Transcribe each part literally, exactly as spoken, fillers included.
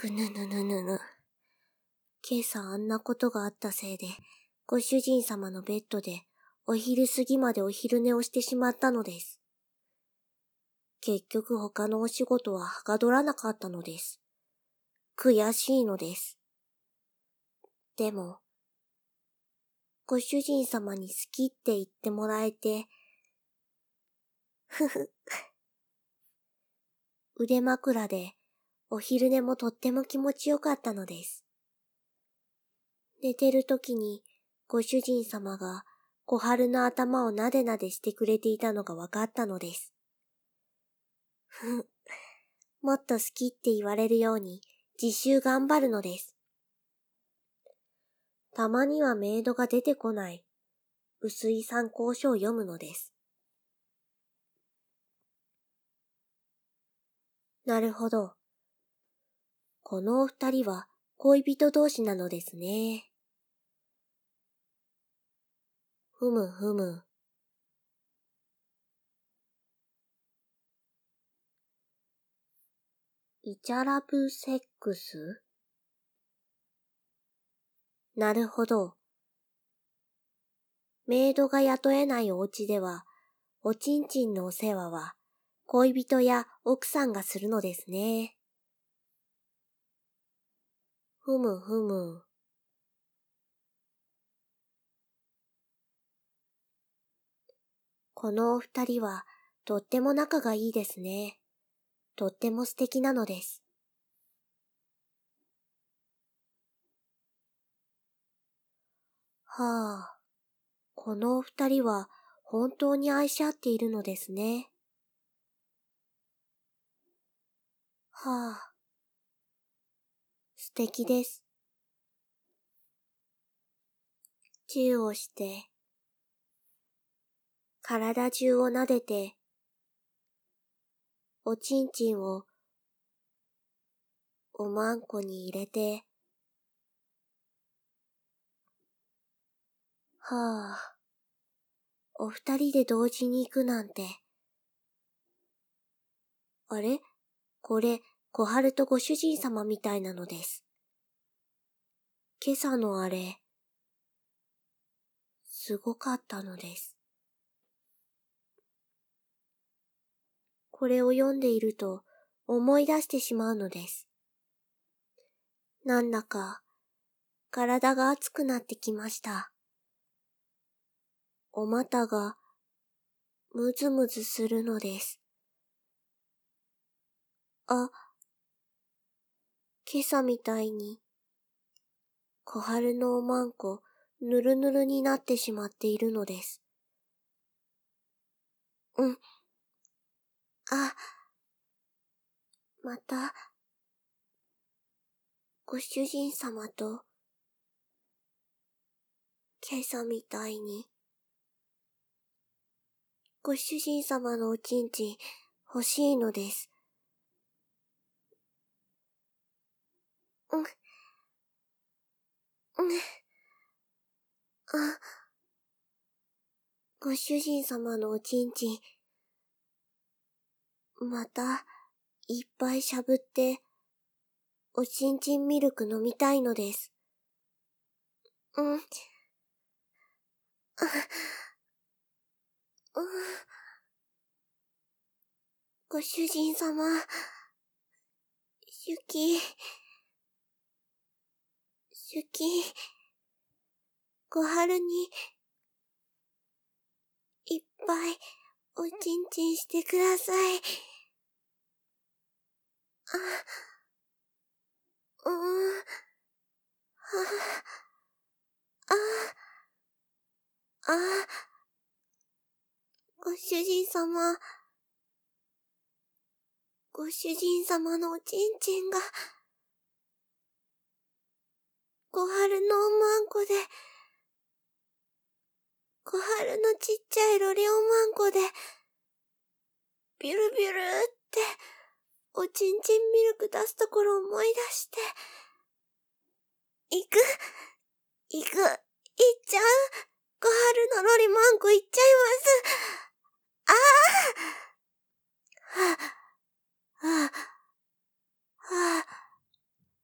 ぐぬぬぬぬぬ。今朝あんなことがあったせいで、ご主人様のベッドでお昼過ぎまでお昼寝をしてしまったのです。結局他のお仕事ははかどらなかったのです。悔しいのです。でも、ご主人様に好きって言ってもらえて、ふふ。腕枕でお昼寝もとっても気持ちよかったのです。寝てる時にご主人様が小春の頭をなでなでしてくれていたのが分かったのです。ふん、もっと好きって言われるように自習頑張るのです。たまにはメイドが出てこない薄い参考書を読むのです。なるほど。このお二人は恋人同士なのですね。ふむふむ。イチャラブセックス？なるほど。メイドが雇えないお家では、おちんちんのお世話は恋人や奥さんがするのですね。ふむふむ。このお二人はとっても仲がいいですね。とっても素敵なのです。はあ、このお二人は本当に愛し合っているのですね。はあ、素敵です。チューをして、体中を撫でて、おちんちんをおまんこに入れて、はあ、お二人で同時に行くなんて。あれ？これ、小春とご主人様みたいなのです。今朝のあれ、すごかったのです。これを読んでいると思い出してしまうのです。なんだか、体が熱くなってきました。お股が、むずむずするのです。あ、今朝みたいに、小春のおまんこ、ぬるぬるになってしまっているのです。うん。あ、また、ご主人様と、今朝みたいに、ご主人様のおちんちん欲しいのです。うん。うん。あ、ご主人様のおちんちん、また、いっぱいしゃぶって、おちんちんミルク飲みたいのです。うん。あ、うん。ご主人様、シュキ、シュキ、小春に、いっぱいおちんちんしてください。あ、うーん、はあ、あ、あ、ご主人様、ご主人様のおちんちんが、小春のおまんこで、小春のちっちゃいロリおまんこで、ビュルビュルって、おちんちんミルク出すところ思い出して、行く、行く、行っちゃう、小春のロリマンコ行っちゃいます。ああ、はあ、はあ、はあ、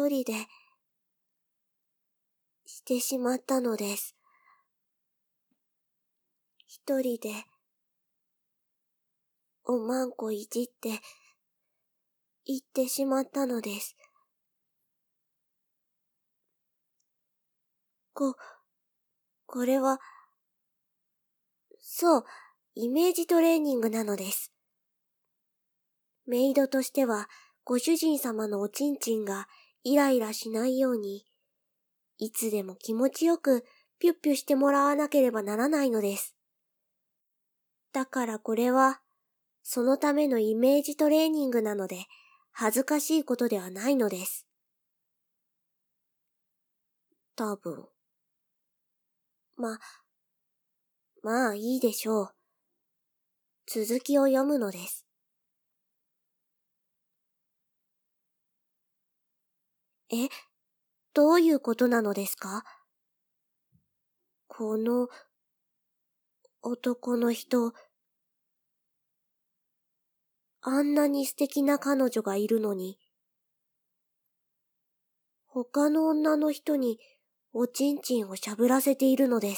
人で、してしまったのです。一人で、おまんこいじって、行ってしまったのです。こ、これは、そう、イメージトレーニングなのです。メイドとしては、ご主人様のおちんちんがイライラしないように、いつでも気持ちよくピュッピュしてもらわなければならないのです。だからこれは、そのためのイメージトレーニングなので、恥ずかしいことではないのです。多分。ま、まあいいでしょう。続きを読むのです。え、どういうことなのですか？この男の人、あんなに素敵な彼女がいるのに、他の女の人におちんちんをしゃぶらせているのです。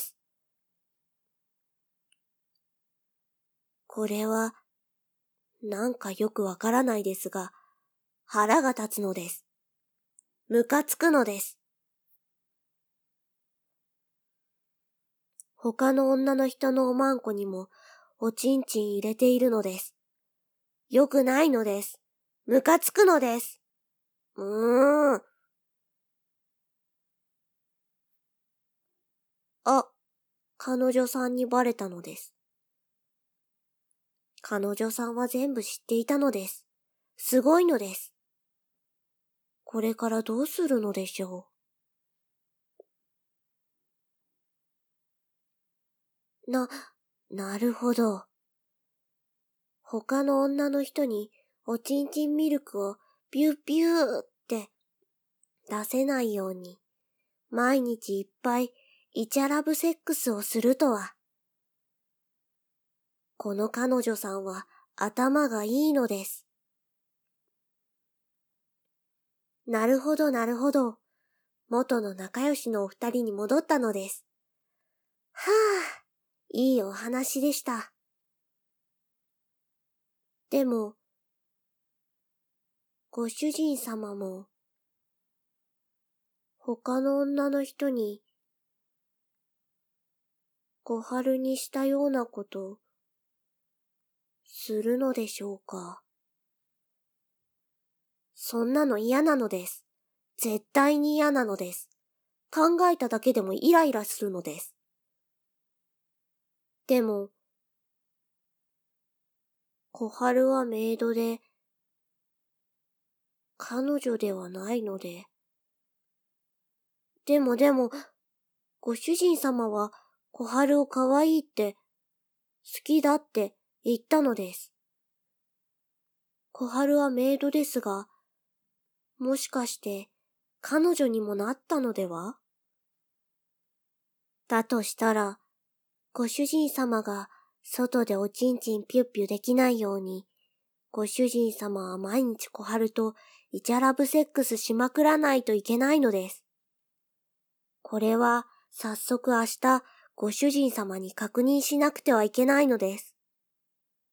これは、なんかよくわからないですが、腹が立つのです。ムカつくのです。他の女の人のおまんこにもおちんちん入れているのです。よくないのです。ムカつくのです。うーん。あ、彼女さんにバレたのです。彼女さんは全部知っていたのです。すごいのです。これからどうするのでしょう。な、なるほど。他の女の人におちんちんミルクをビュービューって出せないように、毎日いっぱいイチャラブセックスをするとは。この彼女さんは頭がいいのです。なるほどなるほど。元の仲良しのお二人に戻ったのです。はあ、いいお話でした。でも、ご主人様も、他の女の人に、小春にしたようなこと、するのでしょうか。そんなの嫌なのです。絶対に嫌なのです。考えただけでもイライラするのです。でも、小春はメイドで、彼女ではないので。でもでも、ご主人様は小春を可愛いって、好きだって言ったのです。小春はメイドですが、もしかして彼女にもなったのでは？だとしたら、ご主人様が外でおちんちんピュッピュできないように、ご主人様は毎日小春とイチャラブセックスしまくらないといけないのです。これは早速明日ご主人様に確認しなくてはいけないのです。